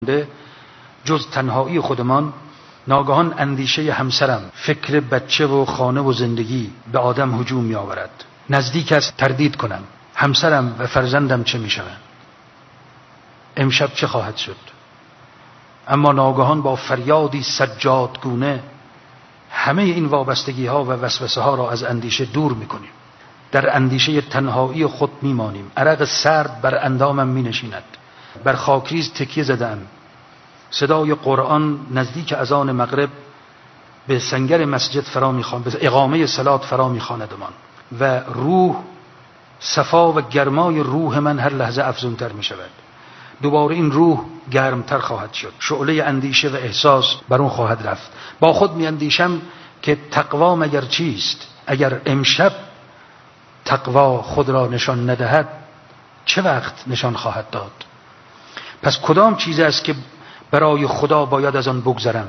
جز تنهایی خودمان ناگهان اندیشه همسرم، فکر بچه و خانه و زندگی به آدم هجوم می آورد. نزدیک است تردید کنم همسرم و فرزندم چه می شوند، امشب چه خواهد شد. اما ناگهان با فریادی سجادگونه همه این وابستگی ها و وسوسه ها را از اندیشه دور می کنیم. در اندیشه تنهایی خود می مانیم. عرق سرد بر اندامم می نشیند. بر خاکریز تکیه زدم. صدای قرآن نزدیک اذان مغرب به سنگر مسجد فرا میخواند، به اقامه صلات فرا میخواندمان و روح، صفا و گرمای روح من هر لحظه افزونتر می شود. دوباره این روح گرمتر خواهد شد. شعله اندیشه و احساس بر اون خواهد رفت. با خود می اندیشم که تقوا مگر چیست؟ اگر امشب تقوا خود را نشان ندهد چه وقت نشان خواهد داد؟ پس کدام چیز است که برای خدا باید از آن بگذرم؟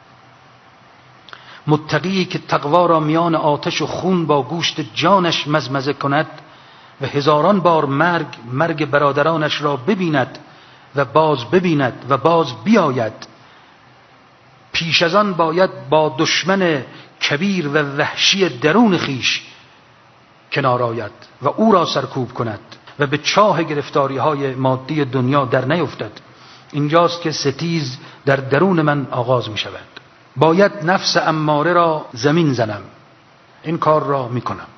متقی که تقوا را میان آتش و خون با گوشت جانش مزمزه کند و هزاران بار مرگ برادرانش را ببیند و باز ببیند و باز بیاید، پیش از آن باید با دشمن کبیر و وحشی درون خیش کنار آید و او را سرکوب کند و به چاه گرفتاری های مادی دنیا در نیفتد. اینجاست که ستیز در درون من آغاز می شود. باید نفس اماره را زمین زنم. این کار را می کنم.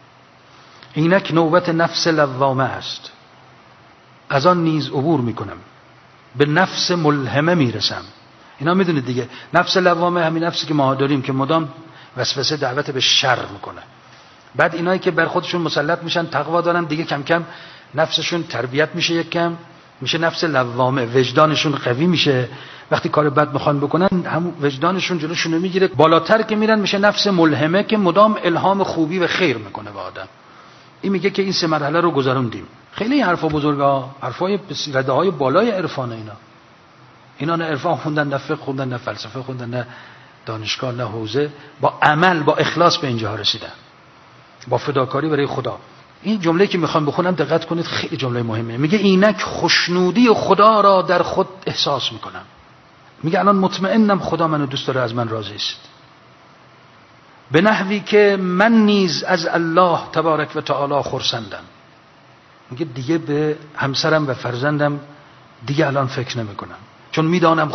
اینک نوبت نفس لوامه است. از آن نیز عبور می کنم. به نفس ملهمه می رسم. اینا می دونید دیگه، نفس لوامه همین نفسی که ما داریم که مدام وسوسه دعوت به شر میکنه. بعد اینایی که بر خودشون مسلط میشن، تقوا دارن، دیگه کم کم نفسشون تربیت میشه، یک کم میشه نفس لوامه، وجدانشون قوی میشه. وقتی کار بد میخوان بکنن هم وجدانشون جلوشون رو میگیره. بالاتر که میرن میشه نفس ملهمه که مدام الهام خوبی و خیر میکنه به آدم. این میگه که این سه مرحله رو گذروندیم. خیلی حرفا بزرگا، حرفای رده های بالای عرفان. اینا نه عرفان خوندن، نه فقه خوندن، نه فلسفه خوندن، نه دانشگاه، نه حوزه. با عمل، با اخلاص به اینجا رسیدن، با فداکاری برای خدا. این جمله که میخوام بخونم دقت کنید، خیلی جمله مهمه. میگه اینک خوشنودی خدا را در خود احساس میکنم. میگه الان مطمئنم خدا منو دوست داره، از من راضی است، به نحوی که من نیز از الله تبارک و تعالی خرسندم. میگه دیگه به همسرم و فرزندم دیگه الان فکر نمیکنم، چون میدانم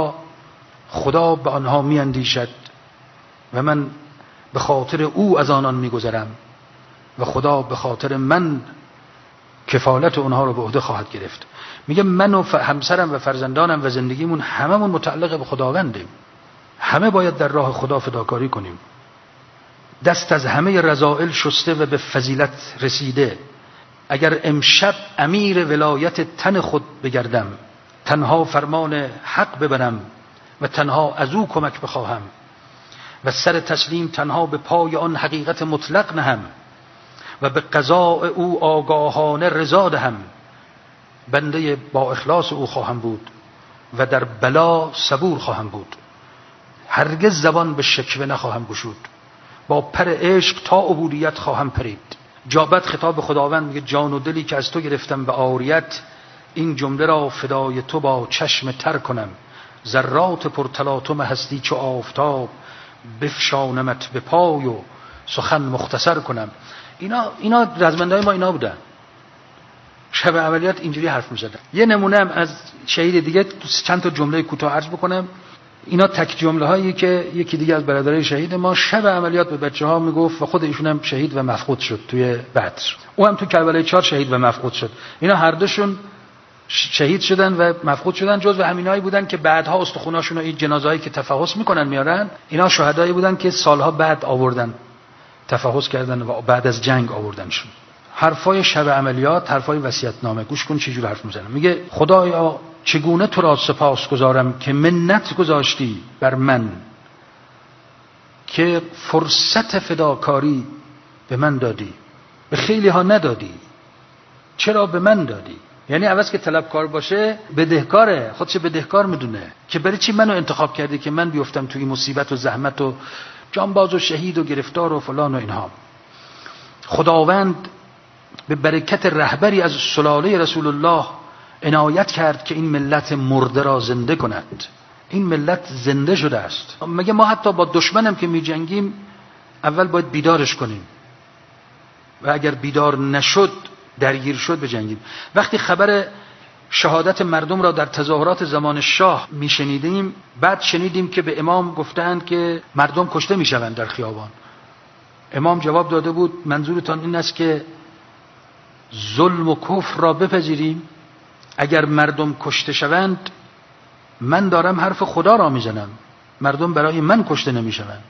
خدا به آنها میاندیشد و من به خاطر او از آنان میگذرم و خدا به خاطر من کفالت اونها رو به عهده خواهد گرفت. میگه من و همسرم و فرزندانم و زندگیمون هممون متعلق به خداوندیم. همه باید در راه خدا فداکاری کنیم. دست از همه رذائل شسته و به فضیلت رسیده. اگر امشب امیر ولایت تن خود بگردم، تنها فرمان حق ببرم و تنها از او کمک بخواهم و سر تسلیم تنها به پای آن حقیقت مطلق نهم و به قضاء او آگاهانه رضا دهم، بنده با اخلاص او خواهم بود و در بلا صبور خواهم بود. هرگز زبان به شکوه نخواهم گشود، با پر عشق تا عبودیت خواهم پرید. جابت خطاب خداوند میگه جان و دلی که از تو گرفتم به عاریت، این جمله را فدای تو با چشم تر کنم. ذرات پرتلاطم هستی چو آفتاب، بفشانمت به پای و سخن مختصر کنم. اینا رزمندهای ما اینا بودن. شب عملیات اینجوری حرف می‌زدن. یه نمونه هم از شهید دیگه، چند تا جمله کوتاه عرض بکنم. اینا تک جمله هایی که یکی دیگه از برادرای شهید ما شب عملیات به بچه‌ها میگفت و خود ایشون هم شهید و مفقود شد توی بدر. او هم تو کربلای 4 شهید و مفقود شد. اینا هر دوشون شهید شدن و مفقود شدن. جزو همینایی بودن که بعدها استخوناشون و این جنازه‌ای که تفحص میکنن میارن، اینا شهدایی بودن که سالها بعد آوردن، تفحص کردن و بعد از جنگ آوردنشون. حرفای شب عملیات، حرفای وصیت‌نامه. گوش کن چه جور حرف میزنه. میگه خدایا چگونه تو را سپاس گزارم که منت گذاشتی بر من، که فرصت فداکاری به من دادی، به خیلی ها ندادی. چرا به من دادی؟ یعنی عوض که طلبکار باشه بدهکاره، خودش بدهکار میدونه که برای چی منو انتخاب کردی که من بیفتم توی مصیبت و زحمت و جانباز و شهید و گرفتار و فلان و اینها. خداوند به برکت رهبری از سلاله رسول الله عنایت کرد که این ملت مرده را زنده کند. این ملت زنده شده است. مگه ما حتی با دشمنم که می جنگیم اول باید بیدارش کنیم و اگر بیدار نشد، درگیر شد، بجنگیم. وقتی خبر شهادت مردم را در تظاهرات زمان شاه می شنیدیم، بعد شنیدیم که به امام گفتند که مردم کشته می شوند در خیابان. امام جواب داده بود منظورتان این است که ظلم و کفر را بپذیریم؟ اگر مردم کشته شوند، من دارم حرف خدا را میزنم، مردم برای من کشته نمی شوند،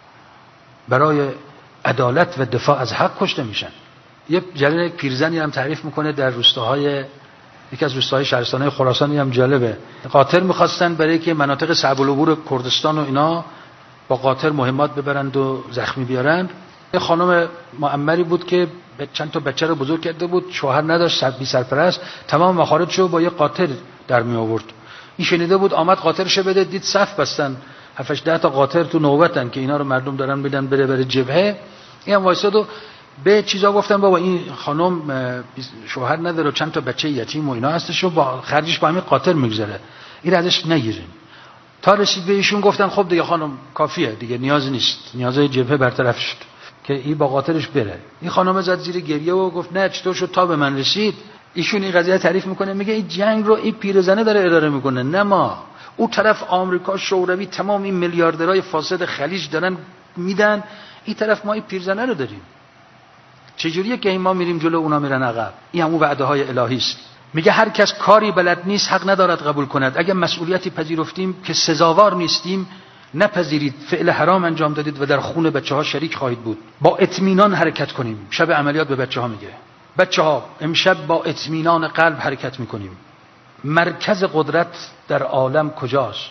برای عدالت و دفاع از حق کشته میشن. یه جریان پیرزنی هم تعریف میکنه در روستاهای، یکی از روستاهای شهرستانهای خراسان، هم جالبه. قاطر میخواستن برای که مناطق صعب العبور کردستان و اینا با قاطر مهمات ببرند و زخمی بیارن. یه خانم معمری بود که چند تا بچه رو بزرگ کرده بود، شوهر نداشت، بی سرپرست، تمام مخارجشو با یه قاطر در می آورد. این شنیده بود، آمد قاطرش بده، دید صف بستن 7-8 تا قاطر تو نوبتن که اینا رو مردم دارن میدن بره جبهه. این هم وایساد و به چیزا گفتن بابا این خانم شوهر نداره و چند تا بچه یتیم و اینا هستش و با خرجش با همین قاطر میگذره، این ازش نگیرین. تا رسید به ایشون گفتن خب دیگه خانم کافیه دیگه، نیاز نیست، نیازهای جبهه برطرف شد که این با قاطرش بره. این خانم زد زیر گریه و گفت نه چطور شد تا به من رسید. ایشون این قضیه تعریف میکنه، میگه این جنگ رو این پیرزنه داره اداره میکنه، نه ما. اون طرف آمریکا، شوروی، تمام این میلیاردرهای فاسد خلیج دارن میدن، این طرف ما این پیرزنه رو داریم. چجوریه که ما میریم جلو اونا میرن عقب؟ این همون وعده های الهی است. میگه هر کس کاری بلد نیست حق ندارد قبول کند. اگر مسئولیتی پذیرفتیم که سزاوار نیستیم، نپذیرید. فعل حرام انجام دادید و در خون بچه‌ها شریک خواهید بود. با اطمینان حرکت کنیم. شب عملیات به بچه‌ها میگه بچه‌ها امشب با اطمینان قلب حرکت میکنیم. مرکز قدرت در عالم کجاست؟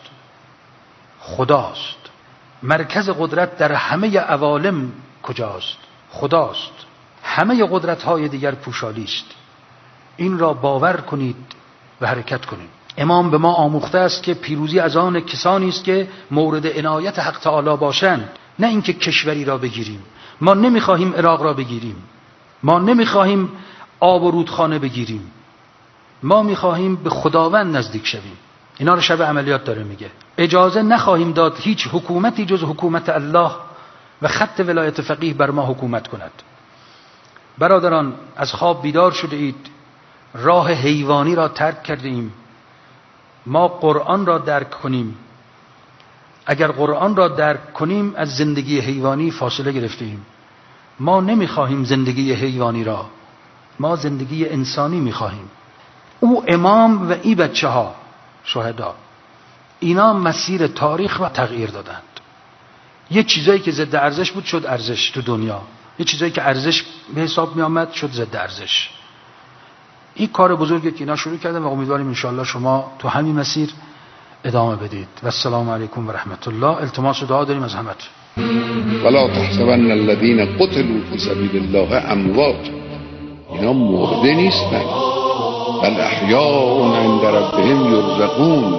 خداست. مرکز قدرت در همه عوالم کجاست؟ خداست. همه قدرت‌های دیگر پوشالی است. این را باور کنید و حرکت کنید. امام به ما آموخته است که پیروزی از آن کسانی است که مورد عنایت حق تعالی باشند، نه اینکه کشوری را بگیریم. ما نمیخواهیم عراق را بگیریم، ما نمیخواهیم آب و رودخانه بگیریم، ما میخواهیم به خداوند نزدیک شویم. اینا رو شب عملیات داره میگه. اجازه نخواهیم داد هیچ حکومتی جز حکومت الله و خط ولایت فقیه بر ما حکومت کند. برادران، از خواب بیدار شده اید. راه حیوانی را ترک کرده ایم. ما قرآن را درک کنیم. اگر قرآن را درک کنیم از زندگی حیوانی فاصله گرفته ایم. ما نمیخواهیم زندگی حیوانی را، ما زندگی انسانی میخواهیم. او امام و ای بچه ها شهدا، اینا مسیر تاریخ را تغییر دادند. یه چیزایی که ضد ارزش بود شد ارزش تو دنیا، یه چیزایی که ارزش به حساب می آمد شد ضد ارزش. این کار بزرگی که اینا شروع کردن و امیدواریم انشاءالله شما تو همین مسیر ادامه بدید. و السلام علیکم و رحمت الله. التماس دعا داریم از همت. ولا تحسبن الذين قتلوا في سبيل الله اموات، اینا مرده نیستن، بل احیاء عند ربهم یرزقون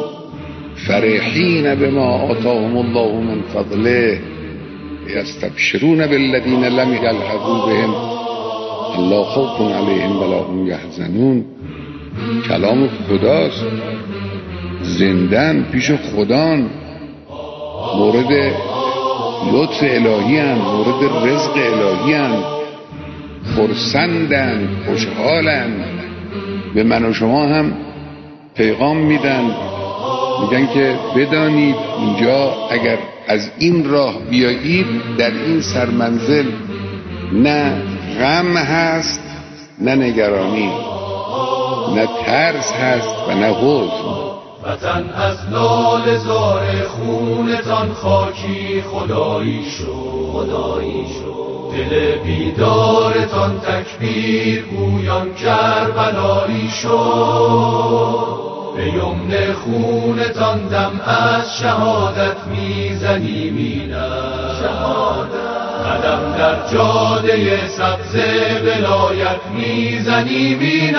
فرحین بما آتاهم الله من فضله یستبشرون بالذین لم یلحقوا بهم الا خوف علیهم ولا هم یحزنون. کلام خداست، زندن پیش خدان، مورد لطف الهی هستند، مورد رزق الهی هستند، خرسندند، خوشحالند. به من و شما هم پیغام میدن، میگن که بدانید اینجا اگر از این راه بیایید در این سرمنزل نه غم هست نه نگرانی، نه ترس هست و نه حزن. وطن از لاله زار خونتان خاکی خدایی شد، دل بیدارتان تکبیر گویان کربلایی شد. به یمن خونتان دم از شهادت میزنیم قدم در جاده سبز ولایت میزنیم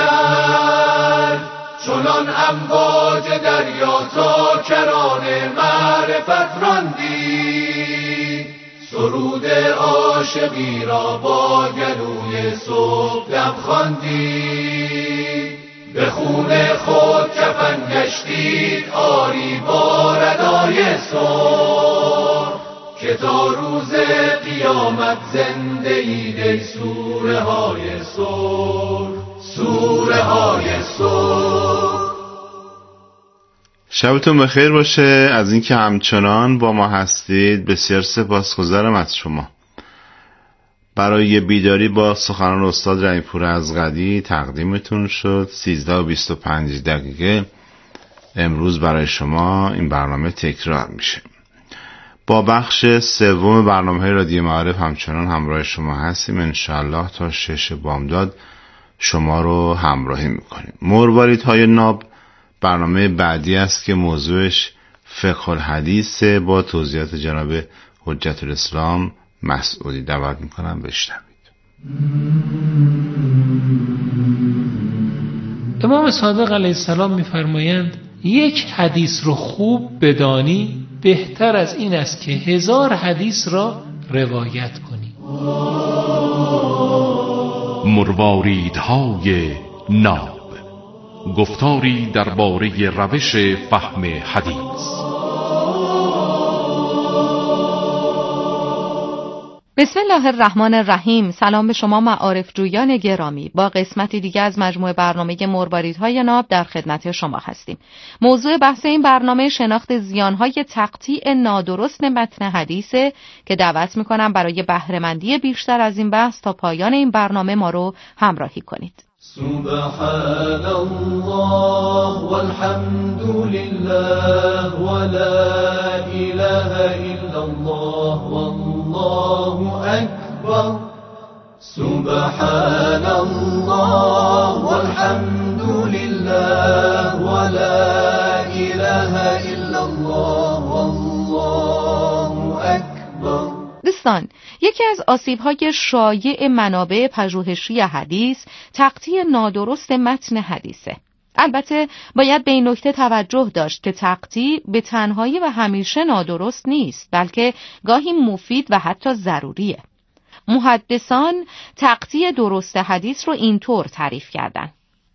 چنان امواج دریا تا کران معرفت راندی، سرود عاشقی را با گلوی صبح دم خواندی. خون خود کفن گشتید آری با ردای سر، که تا روز قیامت زنده اید ای سوره های سر، سوره های سر. شبتون بخیر باشه. از اینکه همچنان با ما هستید بسیار سپاسگزارم از شما. برای بیداری با سخنان استاد رحیم‌پور ازغدی تقدیمتون شد. 13:25 امروز برای شما این برنامه تکرار میشه. با بخش سوم برنامه‌های رادیو معارف همچنان همراه شما هستیم. انشالله تا 6 بامداد شما رو همراهی میکنیم. مرواریدهای ناب برنامه بعدی است که موضوعش فقه الحدیث با توضیحات جناب حجت الاسلام مسعودی. دعوت میکنم بشنوید. امام صادق علیه السلام میفرمایند یک حدیث رو خوب بدانی بهتر از این است که 1000 حدیث را روایت کنی. مرواریدهای ناب، گفتاری درباره روش فهم حدیث. بسم الله الرحمن الرحیم. سلام به شما معارف جویان گرامی. با قسمتی دیگه از مجموعه برنامه مرواریدهای ناب در خدمت شما هستیم. موضوع بحث این برنامه شناخت زیانهای تقطیع نادرست متن حدیثه که دعوت میکنم برای بهره‌مندی بیشتر از این بحث تا پایان این برنامه ما رو همراهی کنید. سبحان الله والحمد لله ولا اله الا الله والله اکبر. سبحان الله والحمد لله ولا اله الا الله والله اکبر. دوستان، یکی از آسیب‌های شایع منابع پژوهشی حدیث تقطیع نادرست متن حدیثه. البته باید به این نکته توجه داشت که تقطیع به تنهایی و همیشه نادرست نیست، بلکه گاهی مفید و حتی ضروریه. محدثان تقطیع درست حدیث رو اینطور تعریف کردن: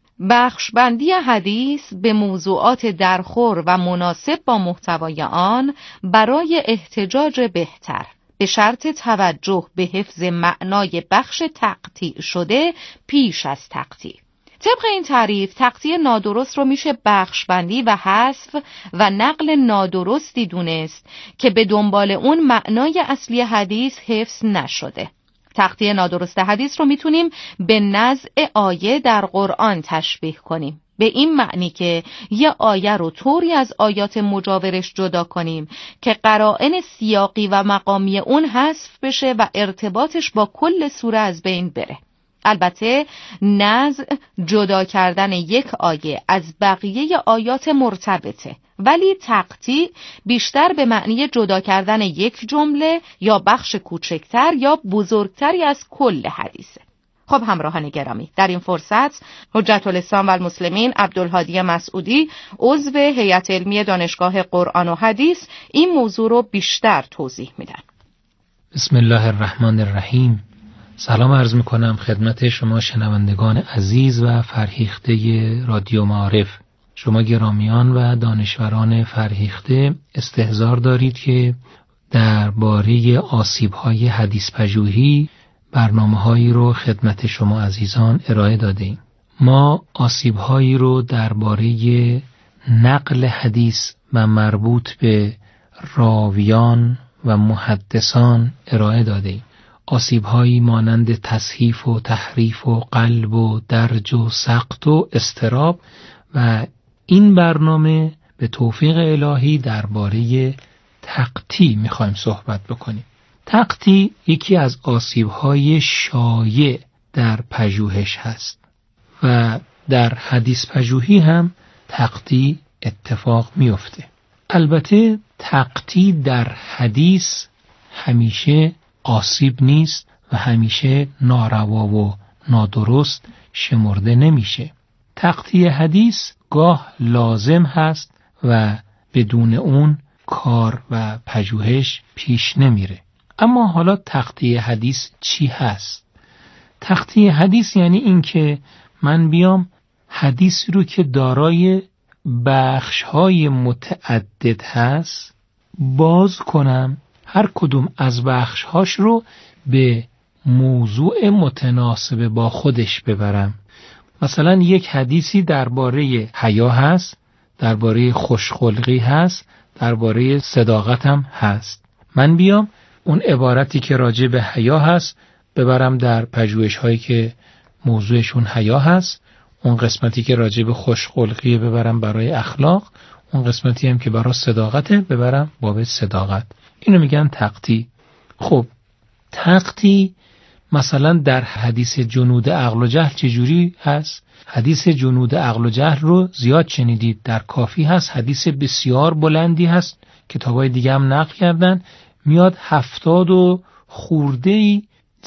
بخشبندی حدیث به موضوعات درخور و مناسب با محتوای آن برای احتجاج بهتر، به شرط توجه به حفظ معنای بخش تقطیع شده پیش از تقطیع. طبق این تعریف تقطیع نادرست رو میشه بخشبندی و حذف و نقل نادرستی دونست که به دنبال اون معنای اصلی حدیث حفظ نشده. تقطیع نادرست حدیث رو میتونیم به نزع آیه در قرآن تشبیه کنیم، به این معنی که یه آیه رو طوری از آیات مجاورش جدا کنیم که قرائن سیاقی و مقامی اون حذف بشه و ارتباطش با کل سوره از بین بره. البته نزع جدا کردن یک آیه از بقیه آیات مرتبطه، ولی تقطیع بیشتر به معنی جدا کردن یک جمله یا بخش کوچکتر یا بزرگتری از کل حدیثه. خب همراهان گرامی، در این فرصت حجت الاسلام و المسلمین عبدالهادی مسعودی عضو هیئت علمی دانشگاه قرآن و حدیث این موضوع رو بیشتر توضیح میدن. بسم الله الرحمن الرحیم. سلام عرض میکنم خدمت شما شنوندگان عزیز و فرهیخته رادیو معارف. شما گرامیان و دانشوران فرهیخته استحضار دارید که درباره آسیب‌های حدیث پژوهی برنامه‌هایی رو خدمت شما عزیزان ارائه دادیم. ما آسیب‌هایی رو درباره نقل حدیث و مربوط به راویان و محدثان ارائه دادیم. آسیب‌هایی مانند تصحیف و تحریف و قلب و درج و سقط و اضطراب، و این برنامه به توفیق الهی درباره تقطیع می‌خوایم صحبت بکنیم. تقطیع یکی از آسیب‌های شایع در پژوهش هست و در حدیث پژوهی هم تقطیع اتفاق میفته. البته تقطیع در حدیث همیشه آسیب نیست و همیشه ناروا و نادرست شمرده نمیشه. تقطیع حدیث گاه لازم هست و بدون اون کار و پژوهش پیش نمیره. اما حالا تقطیع حدیث چی هست؟ تقطیع حدیث یعنی این که من بیام حدیثی رو که دارای بخش‌های متعدد هست باز کنم، هر کدوم از بخش‌هاش رو به موضوع متناسب با خودش ببرم. مثلا یک حدیثی درباره حیا هست، درباره خوشخلقی هست، درباره صداقت هم هست. من بیام اون عبارتی که راجع به حیا هست ببرم در پژوهش‌هایی که موضوعشون حیا هست، اون قسمتی که راجع به خوشخلقی ببرم برای اخلاق، اون قسمتی هم که برای صداقت ببرم باب صداقت. اینو میگن تقطیع. خب تقطیع مثلا در حدیث جنود عقل و جهل چجوری هست؟ حدیث جنود عقل و جهل رو زیاد شنیدید، در کافی هست، حدیث بسیار بلندی هست، کتابای دیگه هم نقل کردن. میاد 70 و خورده‌ای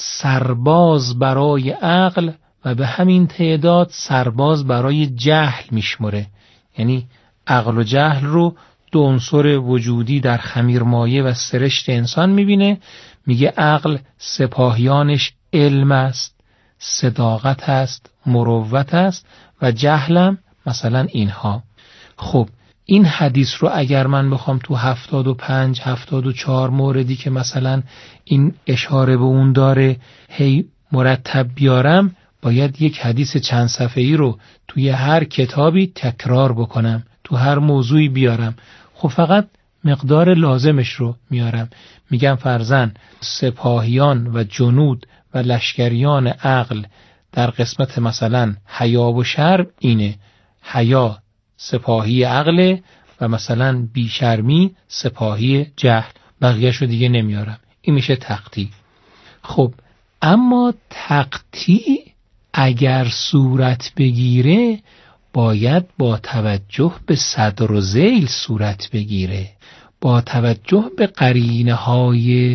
سرباز برای عقل و به همین تعداد سرباز برای جهل میشمره. یعنی عقل و جهل رو دو عنصر وجودی در خمیرمایه و سرشت انسان میبینه. میگه عقل سپاهیانش علم است، صداقت است، مروت است و جهلم مثلا اینها. خب این حدیث رو اگر من بخوام تو 75 74 موردی که مثلا این اشاره به اون داره هی مرتب بیارم، باید یک حدیث چند صفحه‌ای رو توی هر کتابی تکرار بکنم، تو هر موضوعی بیارم. خب فقط مقدار لازمش رو میارم. میگم فرضاً سپاهیان و جنود و لشکریان عقل در قسمت مثلا حیا و شرم اینه، حیا سپاهی عقل و مثلا بیشرمی سپاهی جهل، بقیه‌شو رو دیگه نمیارم. این میشه تقطیع. خب اما تقطیع اگر صورت بگیره باید با توجه به صدر و ذیل صورت بگیره، با توجه به قرینه‌های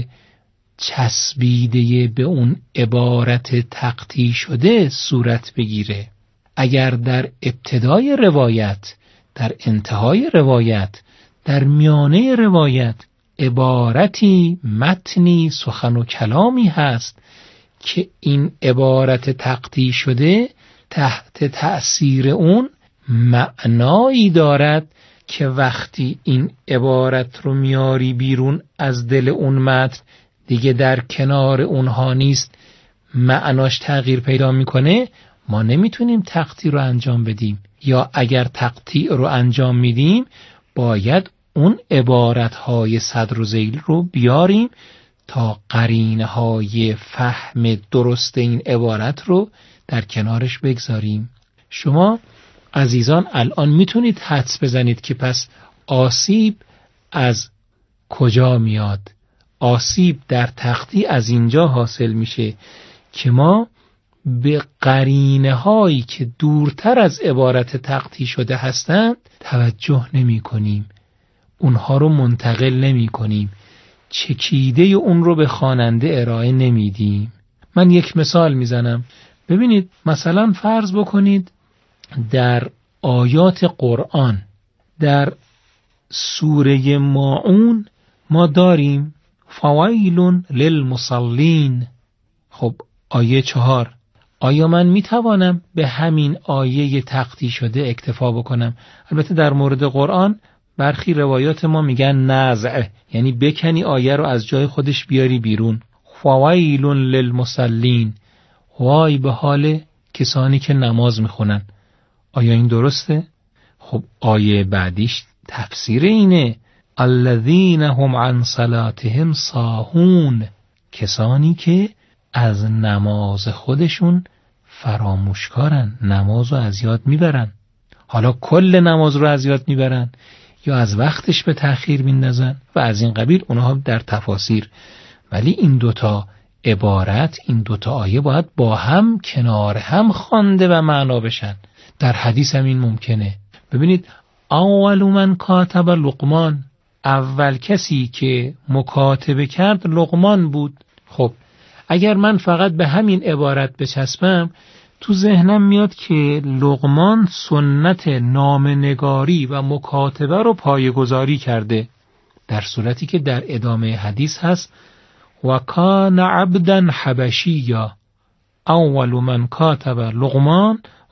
چسبیده به اون عبارت تقطیع شده صورت بگیره. اگر در ابتدای روایت، در انتهای روایت، در میانه روایت عبارتی، متنی، سخن و کلامی هست که این عبارت تقطیع شده تحت تأثیر اون معنایی دارد که وقتی این عبارت رو میاری بیرون از دل اون متن دیگه در کنار اونها نیست، معناش تغییر پیدا میکنه، ما نمیتونیم تقطیع رو انجام بدیم. یا اگر تقطیع رو انجام میدیم باید اون عبارتهای صدر و ذیل رو بیاریم تا قرینه‌های فهم درست این عبارت رو در کنارش بگذاریم. شما عزیزان الان میتونید حدس بزنید که پس آسیب از کجا میاد؟ آسیب در تقطیع از اینجا حاصل میشه که ما به قرینه‌هایی که دورتر از عبارت تقطیع شده هستند توجه نمی کنیم، اونها رو منتقل نمی کنیم، چکیده اون رو به خواننده ارائه نمیدیم. من یک مثال میزنم. ببینید مثلا فرض بکنید در آیات قرآن در سوره ماعون ما داریم فویل للمصلین. خب آیه 4. آیا من میتوانم به همین آیه تقطیع شده اکتفا بکنم؟ البته در مورد قرآن برخی روایات ما میگن نزع، یعنی بکنی آیه رو از جای خودش بیاری بیرون. فویل للمصلین، وای به حال کسانی که نماز میخونن. آیا این درسته؟ خب آیه بعدیش تفسیر اینه الذین هم عن صلاتهم ساهون، کسانی که از نماز خودشون فراموشکارن، نماز رو از یاد میبرن. حالا کل نماز رو از یاد میبرن یا از وقتش به تأخیر میندازن و از این قبیل، اونها در تفاسیر. ولی این دوتا عبارت، این دوتا آیه باید با هم کنار هم خوانده و معنا بشن. در حدیث هم این ممکنه. ببینید اول من کاتب لقمان، اول کسی که مکاتبه کرد لقمان بود. خب اگر من فقط به همین عبارت بچسبم تو ذهنم میاد که لقمان سنت نامنگاری و مکاتبه رو پایه‌گذاری کرده، در صورتی که در ادامه حدیث هست و کان عبدا حبشیا اول من کاتب لقمان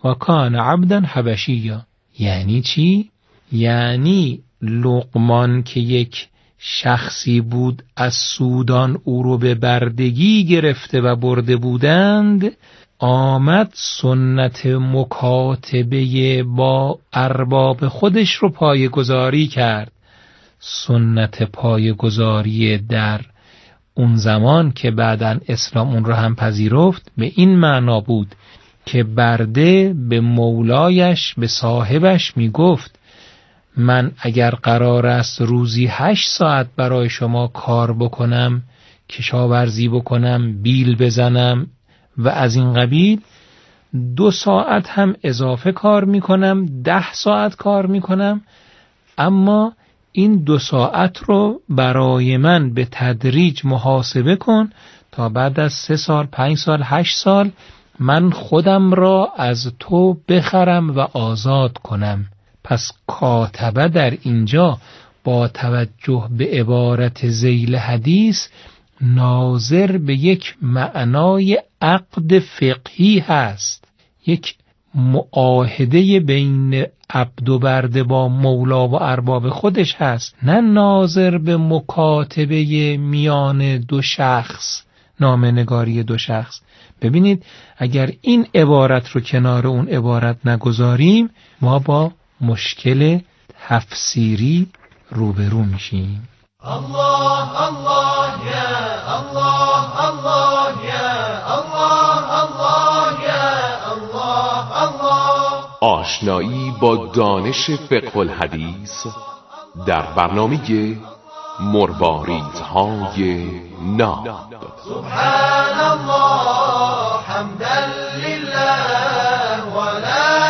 و کان عبدا حبشیا. یعنی چی؟ یعنی لقمان که یک شخصی بود از سودان او رو به بردگی گرفته و برده بودند، آمد سنت مکاتبه با ارباب خودش رو پایه‌گذاری کرد. سنت پایه‌گذاری در اون زمان که بعداً اسلام اون رو هم پذیرفت به این معنا بود که برده به مولایش، به صاحبش می گفت من اگر قرار است روزی 8 ساعت برای شما کار بکنم، کشاورزی بکنم، بیل بزنم و از این قبیل، 2 ساعت هم اضافه کار میکنم، 10 ساعت کار میکنم، اما این 2 ساعت رو برای من به تدریج محاسبه کن تا بعد از 3 سال، 5 سال، 8 سال من خودم را از تو بخرم و آزاد کنم. پس کاتبه در اینجا با توجه به عبارت ذیل حدیث ناظر به یک معنای عقد فقهی هست، یک معاهده بین عبد و برده با مولا و ارباب خودش هست، نه ناظر به مکاتبه میان 2 شخص، نامه‌نگاری 2 شخص. ببینید اگر این عبارت رو کنار اون عبارت نگذاریم ما با مشکل تفسیری روبرو میشیم. الله الله یا الله الله یا الله الله یا الله الله. آشنایی با دانش فقه الحدیث در برنامه مرواریدهای ناب. سبحان الله حمدا لله و لا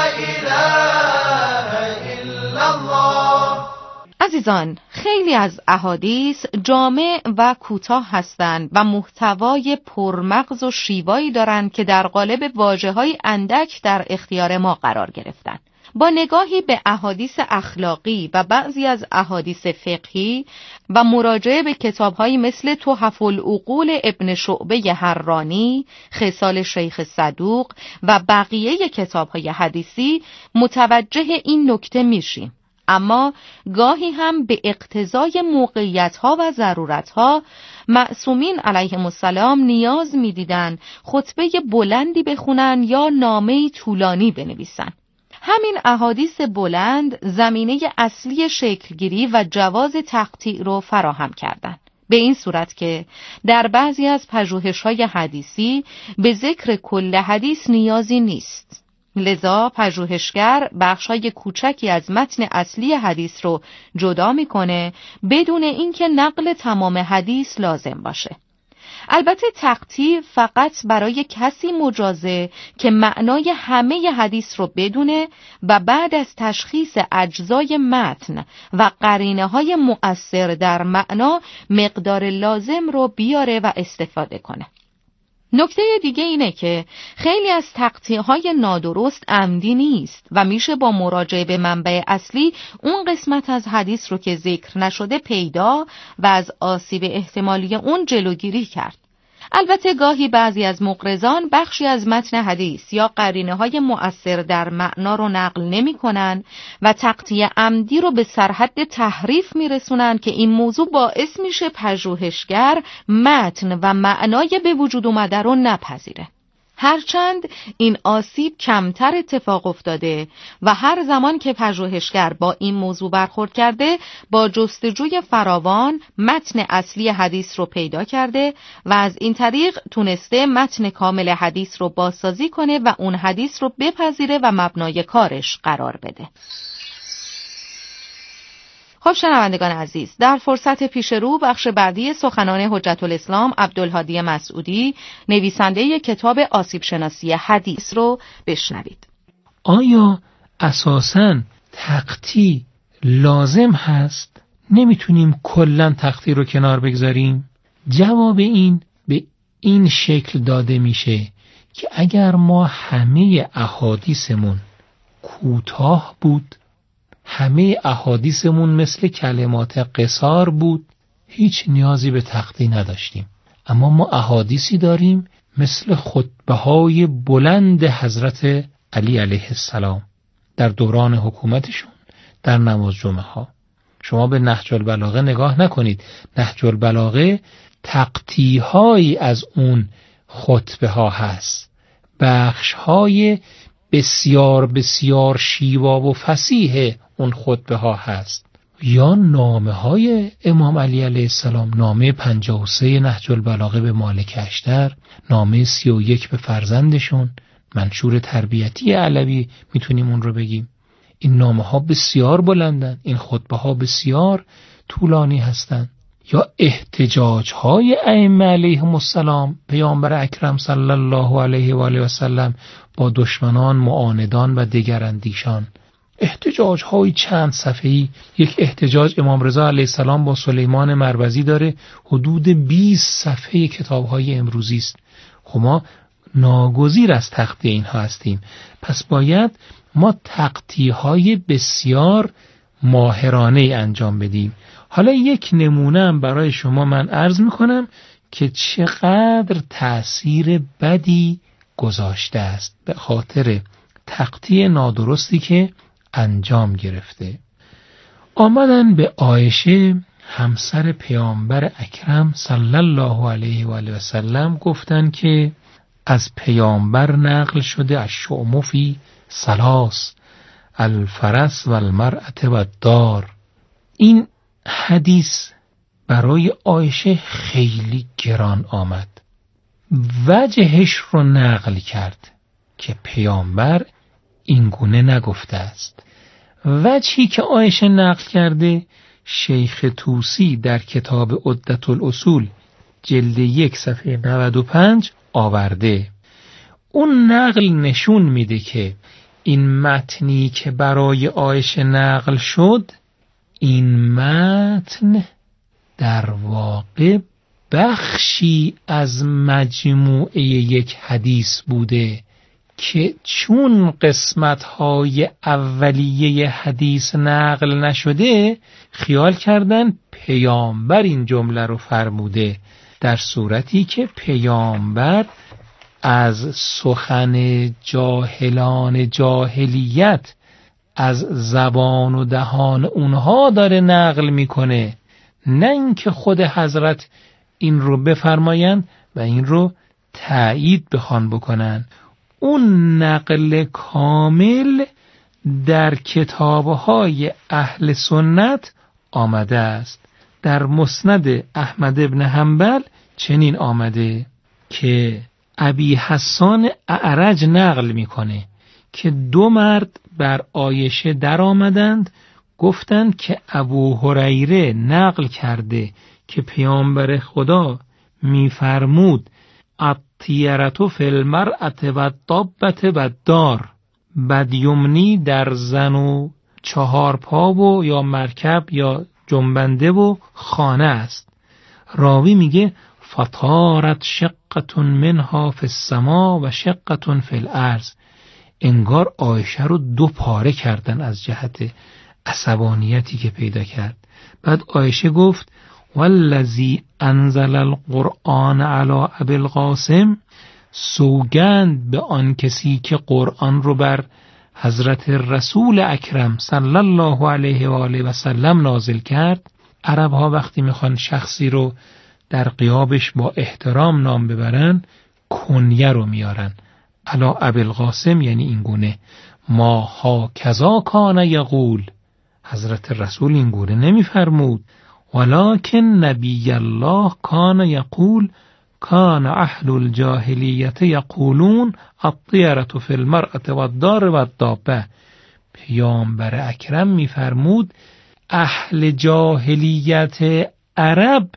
اله الا الله. عزیزان، خیلی از احادیث جامع و کوتاه هستند و محتوای پرمغز و شیوایی دارند که در قالب واژه‌های اندک در اختیار ما قرار گرفتند. با نگاهی به احادیث اخلاقی و بعضی از احادیث فقهی و مراجعه به کتاب‌هایی مثل تحف العقول ابن شعبه حرانی، خصال شیخ صدوق و بقیه کتاب‌های حدیثی متوجه این نکته میشیم. اما گاهی هم به اقتضای موقعیت‌ها و ضرورت‌ها معصومین علیهم السلام نیاز می‌دیدند خطبه بلندی بخونن یا نامه‌ای طولانی بنویسن. همین احادیث بلند زمینه اصلی شکلگیری و جواز تقطیع رو فراهم کردند. به این صورت که در بعضی از پژوهش‌های حدیثی به ذکر کل حدیث نیازی نیست. لذا پژوهشگر بخش‌های کوچکی از متن اصلی حدیث رو جدا می‌کنه بدون اینکه نقل تمام حدیث لازم باشه. البته تقطیع فقط برای کسی مجازه که معنای همه حدیث رو بدونه و بعد از تشخیص اجزای متن و قرینه‌های مؤثر در معنا مقدار لازم رو بیاره و استفاده کنه. نکته دیگه اینه که خیلی از تقطیع‌های نادرست عمدی نیست و میشه با مراجعه به منبع اصلی اون قسمت از حدیث رو که ذکر نشده پیدا و از آسیب احتمالی اون جلوگیری کرد. البته گاهی بعضی از مقرضان بخشی از متن حدیث یا قرینه‌های مؤثر در معنا رو نقل نمی‌کنن و تقطیع عمدی رو به سرحد تحریف میرسونن که این موضوع باعث میشه پژوهشگر متن و معنای به وجود اومده رو نپذیره. هرچند این آسیب کمتر اتفاق افتاده و هر زمان که پژوهشگر با این موضوع برخورد کرده با جستجوی فراوان متن اصلی حدیث رو پیدا کرده و از این طریق تونسته متن کامل حدیث رو بازسازی کنه و اون حدیث رو بپذیره و مبنای کارش قرار بده. خب شنوندگان عزیز، در فرصت پیش رو بخش بعدی سخنان حجت الاسلام عبدالهادی مسعودی نویسنده کتاب آسیب شناسی حدیث رو بشنوید. آیا اساساً تقطیع لازم هست؟ نمیتونیم کلاً تقطیع رو کنار بگذاریم؟ جواب این به این شکل داده میشه که اگر ما همه احادیثمون کوتاه بود، همه احادیثمون مثل کلمات قصار بود، هیچ نیازی به تقطیع نداشتیم. اما ما احادیثی داریم مثل خطبه‌های بلند حضرت علی علیه السلام در دوران حکومتشون در نماز جمعه ها. شما به نهج البلاغه نگاه نکنید، نهج البلاغه تقطیع‌هایی از اون خطبه ها هست، بخش‌های بسیار بسیار شیوا و فصیح اون خطبه ها هست. یا نامه های امام علی علیه السلام، نامه 53 نهج البلاغه به مالک اشتر، نامه 31 به فرزندشون، منشور تربیتی علوی میتونیم اون رو بگیم. این نامه ها بسیار بلندن، این خطبه ها بسیار طولانی هستند. یا احتجاج های ائمه علیهم السلام، پیامبر اکرم صلی الله علیه و آله و سلم با دشمنان، معاندان و دگراندیشان، احتجاج های چند صفحه‌ای. یک احتجاج امام رضا علیه السلام با سلیمان مروزی داره، حدود 20 صفحه کتاب های امروزی است. خب ما ناگزیر از تقطیع اینها هستیم، پس باید ما تقطیع های بسیار ماهرانه انجام بدیم. حالا یک نمونه هم برای شما من عرض میکنم که چقدر تأثیر بدی گذاشته است به خاطر تقطیع نادرستی که انجام گرفته. آمدن به عایشه همسر پیامبر اکرم صلی الله علیه و آله و سلم گفتن که از پیامبر نقل شده الشؤم فی ثلاث، الفرس و المرأة و الدار. این حدیث برای عایشه خیلی گران آمد. وجهش رو نقل کرد که پیامبر این گونه نگفته است. وجهی که عایشه نقل کرده شیخ طوسی در کتاب عدة الاصول جلد 1 صفحه 95 آورده. اون نقل نشون میده که این متنی که برای عایشه نقل شد، این متن در واقع بخشی از مجموعه یک حدیث بوده که چون قسمت‌های اولیه حدیث نقل نشده، خیال کردن پیامبر این جمله رو فرموده، در صورتی که پیامبر از سخن جاهلان جاهلیت، از زبان و دهان اونها داره نقل میکنه، نه اینکه خود حضرت این رو بفرمایند و این رو تایید بخوان بکنن. اون نقل کامل در کتابهای اهل سنت آمده است. در مسند احمد ابن حنبل چنین آمده که ابی حسان اعرج نقل میکنه که 2 مرد بر عایشه در آمدند، گفتند که ابو هریره نقل کرده که پیامبر خدا میفرمود الطیرة فی المرأة و الدابة و الدار، بدیمنی در زن و 4 پا و یا مرکب یا جنبنده و خانه است. راوی میگه فطارت شقة منها فی السما و شقة فی الارض. انگار عایشه رو 2 پاره کردن از جهت عصبانیتی که پیدا کرد. بعد عایشه گفت والذی انزل القرآن علی ابی القاسم، سوگند به آن کسی که قرآن رو بر حضرت رسول اکرم صلی الله علیه و آله و سلم نازل کرد. عرب ها وقتی میخوان شخصی رو در غیابش با احترام نام ببرن، کنیه رو میارن. علی ابی القاسم یعنی این گونه، ما ها کذا کان یقول، حضرت رسول این گونه نمیفرمود، ولکن نبی الله کان یقول کان اهل الجاهلیت یقولون الطیرة فی المرأة و الدار و الدابة. پیامبر اکرم میفرمود اهل جاهلیت عرب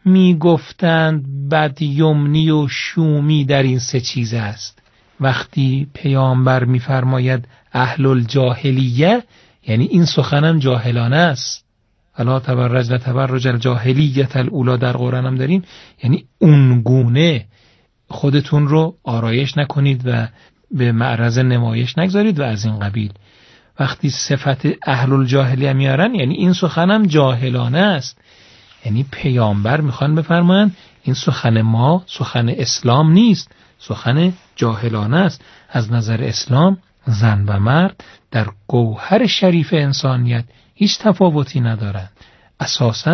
میگفتند بدیمنی و شومی در این 3 چیز است. وقتی پیامبر میفرماید اهل الجاهلیه، یعنی این سخنم جاهلانه است. الا تبرج تبرج الجاهلیت الاولی در قرآن هم داریم، یعنی اون گونه خودتون رو آرایش نکنید و به معرض نمایش نگذارید و از این قبیل. وقتی صفت اهل الجاهلیه میارن، یعنی این سخنم جاهلانه است، یعنی پیامبر میخوان بفرمایند این سخن ما سخن اسلام نیست، سخن جاهلانه است. از نظر اسلام زن و مرد در گوهر شریف انسانیت هیچ تفاوتی ندارند. اساساً